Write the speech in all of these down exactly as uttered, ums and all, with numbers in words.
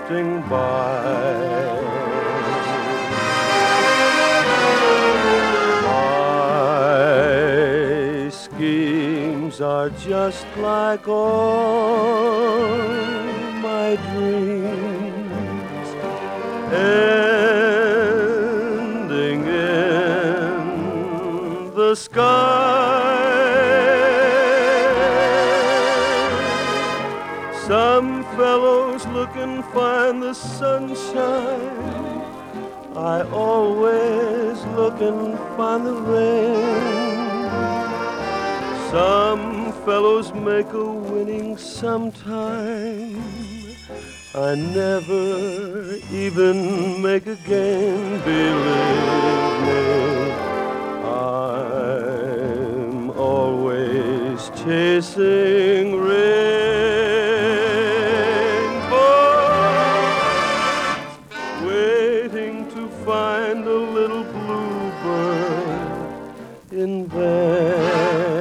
drifting by. My schemes are just like all my dreams, ending in the sky. Some fellows look and find the sunshine. I always look and find the rain. Some fellows make a winning sometime. I never even make a game, believe me. I'm always chasing rainbows, waiting to find a little bluebird in vain.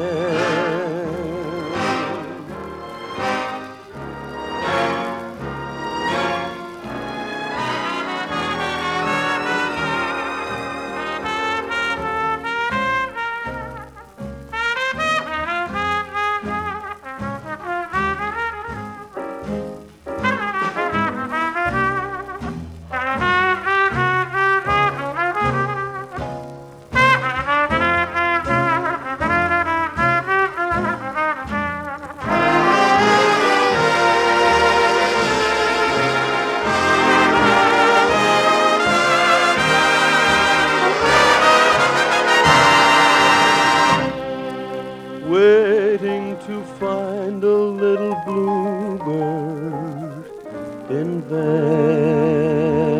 Waiting to find a little bluebird in vain.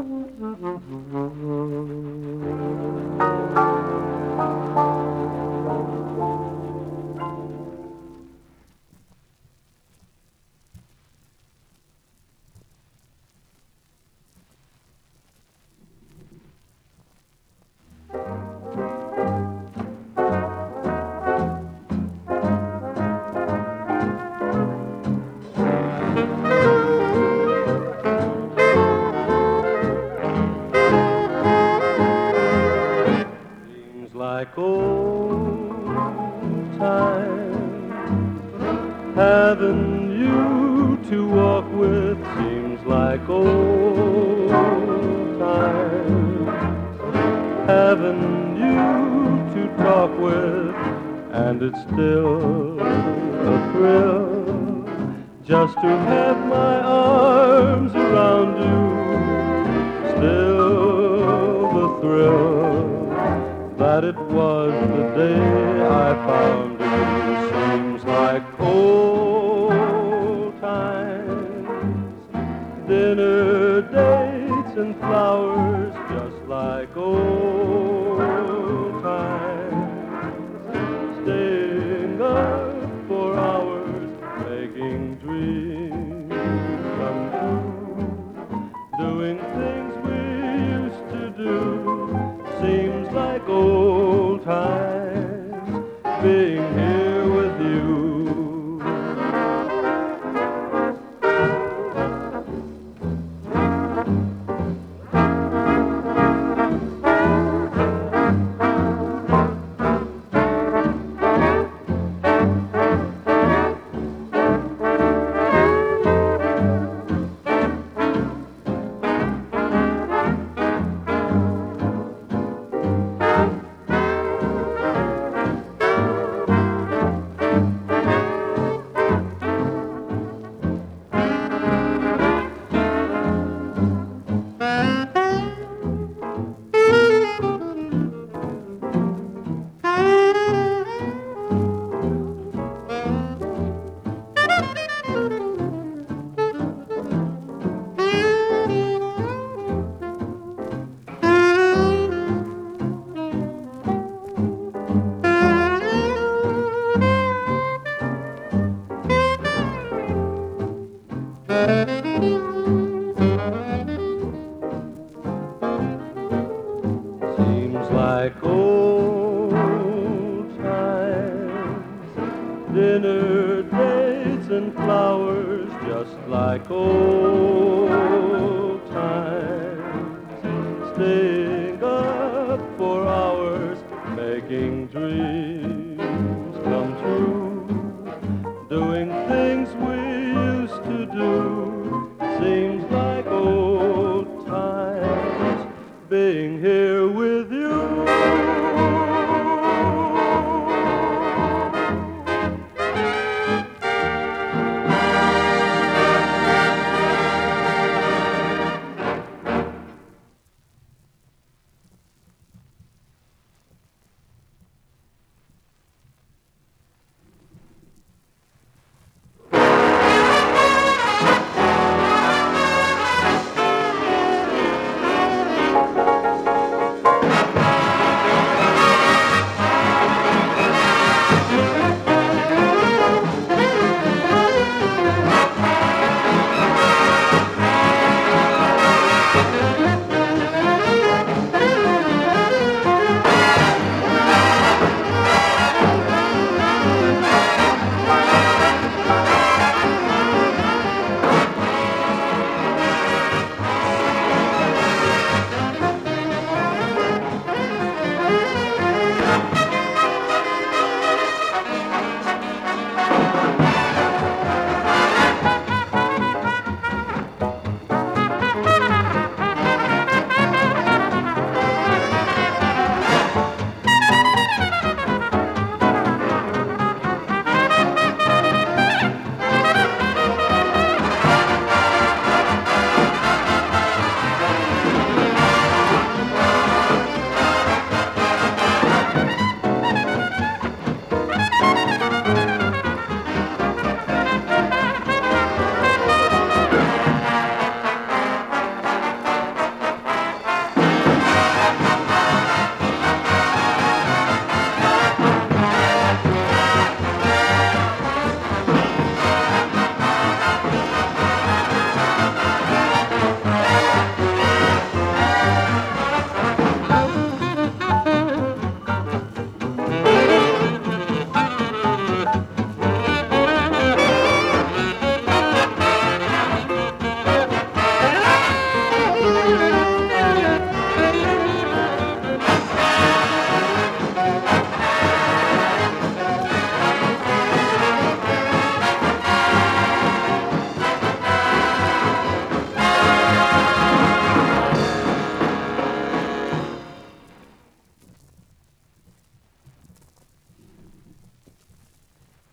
Like old times, having you to walk with seems like old times, having you to talk with, and it's still a thrill just to have my arms around you, still the thrill that it was the day I found you. Seems like old times, dinner dates and flowers, just like old times, staying up for hours, making dreams come true, doing things we used to do. Seems like old times, being here with you. Seems like old times, dinner dates and flowers, just like old